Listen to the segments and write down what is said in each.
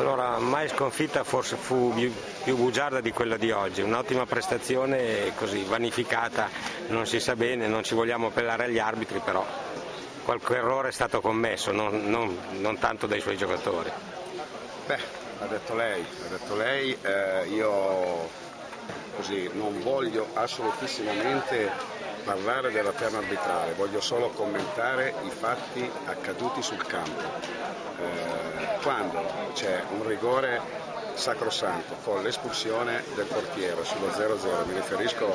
Allora, mai sconfitta forse fu più bugiarda di quella di oggi, un'ottima prestazione così vanificata, non si sa bene, non ci vogliamo appellare agli arbitri, però qualche errore è stato commesso, non tanto dai suoi giocatori. Beh, l'ha detto lei, io così non voglio assolutissimamente parlare della terna arbitrale, voglio solo commentare i fatti accaduti sul campo. Quando c'è un rigore sacrosanto con l'espulsione del portiere sullo 0-0, mi riferisco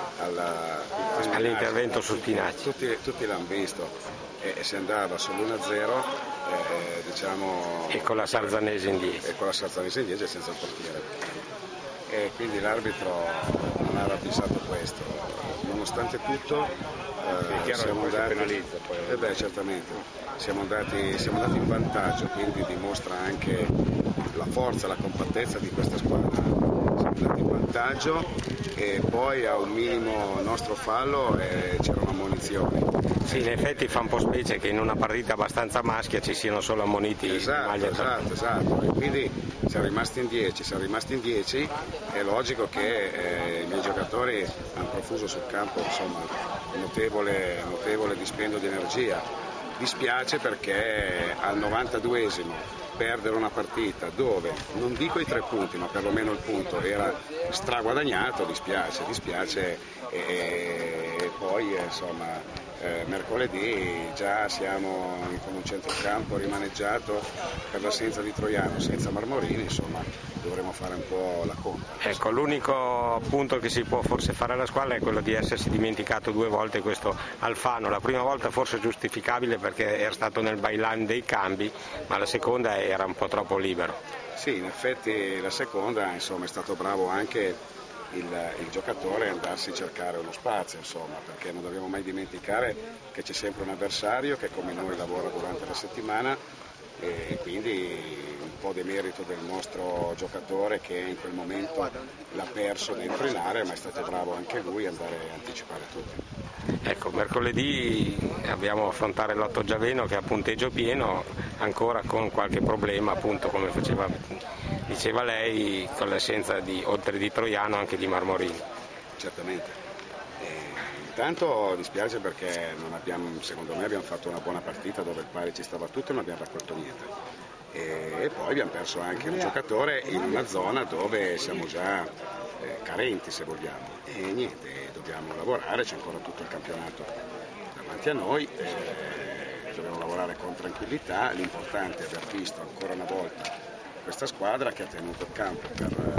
all'intervento su Spinacci. Tutti l'hanno visto e si andava sull'1-0 diciamo, e con la Sarzanese indietro. E con la Sarzanese indietro e senza il portiere. E quindi l'arbitro non ha ravvisato questo. Nonostante tutto siamo andati, certamente, siamo andati in vantaggio, quindi dimostra anche la forza, la compattezza di questa squadra. Siamo andati in vantaggio e poi a un minimo nostro fallo c'era un'ammonizione. Sì, in effetti fa un po' specie che in una partita abbastanza maschia ci siano solo ammoniti. Esatto. E quindi siamo rimasti in 10, è logico che i miei giocatori hanno profuso sul campo insomma, notevole dispendio di energia. Dispiace perché al 92esimo perdere una partita dove, non dico i 3 punti, ma perlomeno il punto era straguadagnato, dispiace e poi insomma mercoledì già siamo con un centrocampo rimaneggiato per l'assenza di Troiano, senza Marmorini, insomma dovremo fare un po' la conta. Ecco, l'unico punto che si può forse fare alla squadra è quello di essersi dimenticato 2 volte questo Alfano, la prima volta forse giustificabile perché era stato nel byline dei cambi, ma la seconda era un po' troppo libero. Sì, in effetti la seconda insomma è stato bravo anche il giocatore a andarsi a cercare uno spazio, insomma, perché non dobbiamo mai dimenticare che c'è sempre un avversario che come noi lavora durante la settimana e quindi un po' di merito del nostro giocatore che in quel momento l'ha perso dentro in area, ma è stato bravo anche lui a andare a anticipare tutti. Ecco, mercoledì abbiamo affrontare l'Otto Giaveno che ha punteggio pieno, ancora con qualche problema, appunto come diceva lei, con l'assenza oltre di Troiano anche di Marmorini. Certamente. Intanto dispiace perché secondo me abbiamo fatto una buona partita dove il pari ci stava tutto e non abbiamo raccolto niente. E poi abbiamo perso anche un giocatore in una zona dove siamo già carenti se vogliamo. E niente, dobbiamo lavorare, c'è ancora tutto il campionato davanti a noi, dobbiamo lavorare con tranquillità, l'importante è aver visto ancora una volta questa squadra che ha tenuto il campo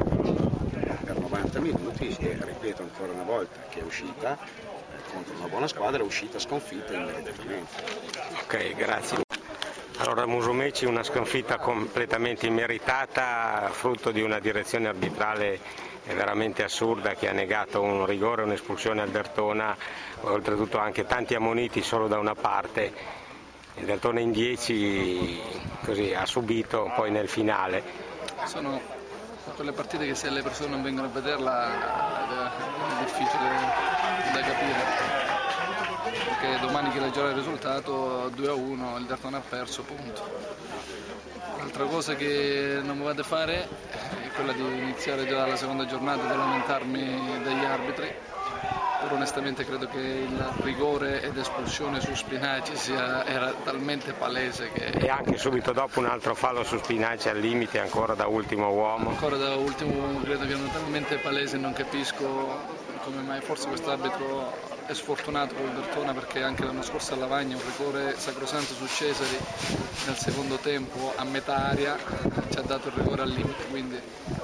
per 90 minuti e ripeto ancora una volta che è uscita contro una buona squadra, è uscita sconfitta immediatamente. Ok, grazie. Allora Musumeci una sconfitta completamente immeritata, frutto di una direzione arbitrale veramente assurda che ha negato un rigore e un'espulsione al Derthona, oltretutto anche tanti ammoniti solo da una parte. Il Derthona in 10 così ha subito poi nel finale. Sono quelle partite che se le persone non vengono a vederla è difficile da capire. Perché domani chi leggerà il risultato 2-1, il Derthona ha perso, punto. L'altra cosa che non mi vado a fare è quella di iniziare già la seconda giornata a lamentarmi degli arbitri. Pur onestamente credo che il rigore ed espulsione su Spinacci era talmente palese che... E anche subito dopo un altro fallo su Spinacci al limite ancora da ultimo uomo. Ancora da ultimo uomo credo che erano talmente palese, non capisco come mai forse quest'arbitro è sfortunato con il Derthona perché anche l'anno scorso a Lavagna un rigore sacrosanto su Cesari nel secondo tempo a metà aria ci ha dato il rigore al limite, quindi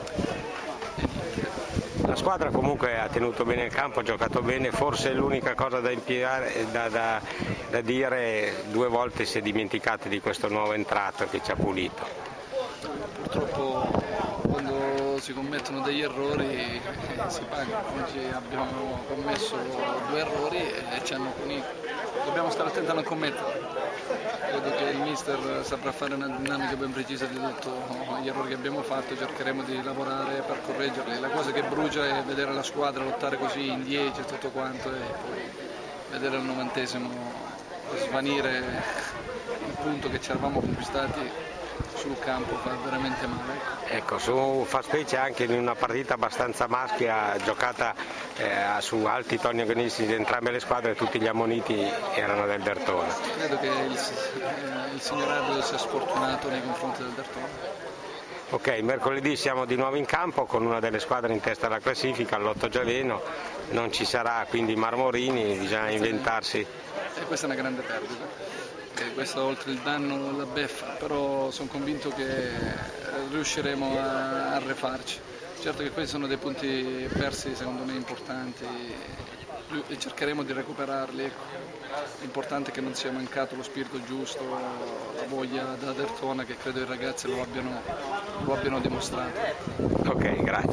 la squadra comunque ha tenuto bene il campo, ha giocato bene, forse l'unica cosa da dire 2 volte si è dimenticata di questo nuovo entrato che ci ha pulito. Purtroppo quando si commettono degli errori si paga. Oggi abbiamo commesso 2 errori e ci hanno punito. Dobbiamo stare attenti a non commetterli. Credo che il mister saprà fare una dinamica ben precisa di tutti gli errori che abbiamo fatto, cercheremo di lavorare per correggerli. La cosa che brucia è vedere la squadra lottare così in 10 e tutto quanto e poi vedere al 90esimo svanire il punto che ci eravamo conquistati sul campo fa veramente male. Ecco, fa specie anche in una partita abbastanza maschia, giocata su alti toni agonistici di entrambe le squadre, tutti gli ammoniti erano del Derthona. Credo che il signor Ardo sia sfortunato nei confronti del Derthona. Ok, mercoledì siamo di nuovo in campo con una delle squadre in testa alla classifica, l'Otto Giaveno, non ci sarà quindi Marmorini, bisogna inventarsi. E questa è una grande perdita. Questo oltre il danno la beffa, però sono convinto che riusciremo a rifarci. Certo che questi sono dei punti persi secondo me importanti e cercheremo di recuperarli. Ecco. L'importante è che non sia mancato lo spirito giusto, la voglia da Derthona, che credo i ragazzi lo abbiano dimostrato. Ok, grazie.